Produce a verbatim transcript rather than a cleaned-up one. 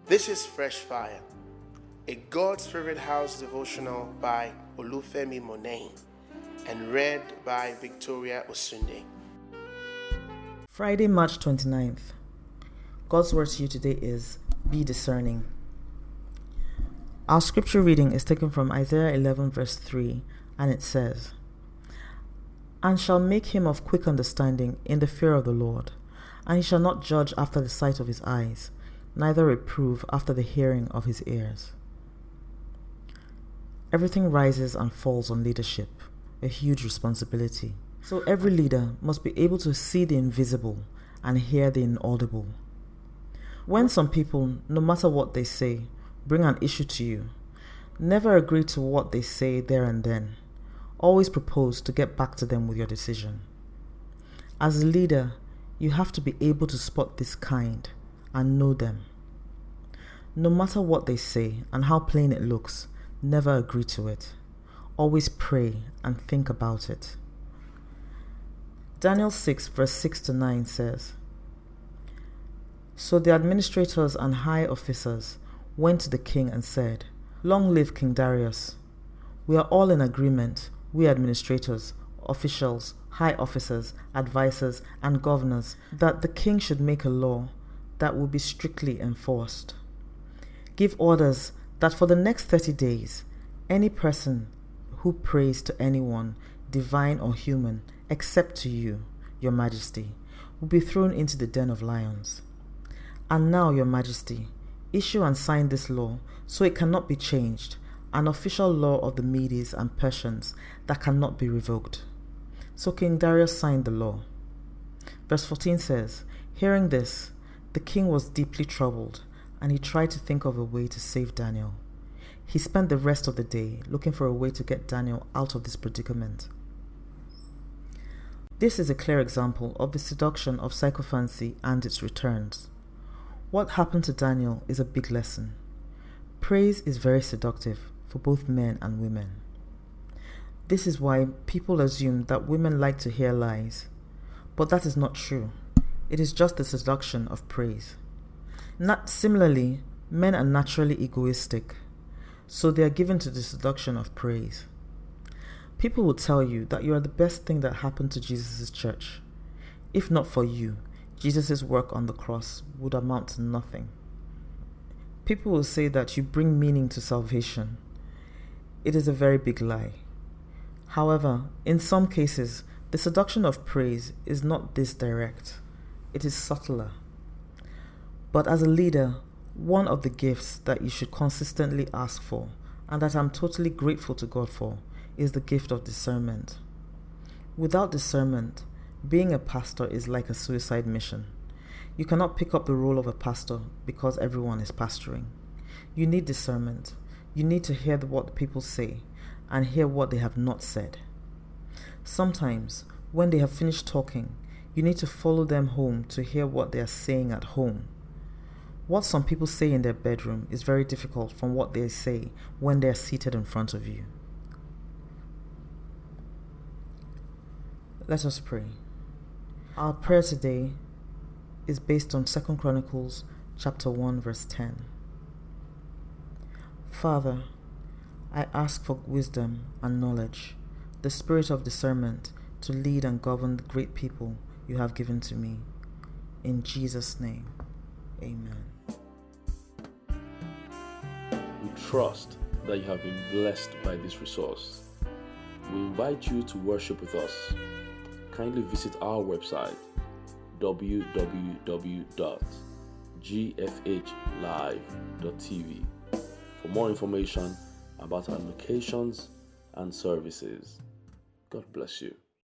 This is Fresh Fire, a God's Favorite House devotional by Olufemi Monet and read by Victoria Osunde. Friday, March twenty-ninth. God's word to you today is, be discerning. Our scripture reading is taken from Isaiah eleven verse three, and it says, And shall make him of quick understanding in the fear of the Lord, and he shall not judge after the sight of his eyes, neither reprove after the hearing of his ears. Everything rises and falls on leadership, a huge responsibility. So every leader must be able to see the invisible and hear the inaudible. When some people, no matter what they say, bring an issue to you, never agree to what they say there and then. Always propose to get back to them with your decision. As a leader, you have to be able to spot this kind and know them. No matter what they say and how plain it looks, never agree to it. Always pray and think about it. Daniel six verse six to nine says, So the administrators and high officers went to the king and said, Long live King Darius. We are all in agreement, we administrators, officials, high officers, advisors, and governors, that the king should make a law that will be strictly enforced. Give orders that for the next thirty days, any person who prays to anyone, divine or human, except to you, your majesty, will be thrown into the den of lions. And now, your majesty, issue and sign this law so it cannot be changed, an official law of the Medes and Persians that cannot be revoked. So King Darius signed the law. Verse fourteen says, Hearing this, the king was deeply troubled, and he tried to think of a way to save Daniel. He spent the rest of the day looking for a way to get Daniel out of this predicament. This is a clear example of the seduction of sycophancy and its returns. What happened to Daniel is a big lesson. Praise is very seductive for both men and women. This is why people assume that women like to hear lies, but that is not true. It is just the seduction of praise. Not similarly, men are naturally egoistic, so they are given to the seduction of praise. People will tell you that you are the best thing that happened to Jesus' church. If not for you, Jesus' work on the cross would amount to nothing. People will say that you bring meaning to salvation. It is a very big lie. However, in some cases, the seduction of praise is not this direct. It is subtler. But as a leader, one of the gifts that you should consistently ask for, and that I'm totally grateful to God for, is the gift of discernment. Without discernment, being a pastor is like a suicide mission. You cannot pick up the role of a pastor because everyone is pastoring. You need discernment. You need to hear what people say and hear what they have not said. Sometimes, when they have finished talking, you need to follow them home to hear what they are saying at home. What some people say in their bedroom is very difficult from what they say when they are seated in front of you. Let us pray. Our prayer today is based on Second Chronicles chapter one verse ten. Father, I ask for wisdom and knowledge, the spirit of discernment to lead and govern the great people you have given to me. In Jesus' name, amen. We trust that you have been blessed by this resource. We invite you to worship with us. Kindly visit our website w w w dot g f h live dot t v for more information about our locations and services. God bless you.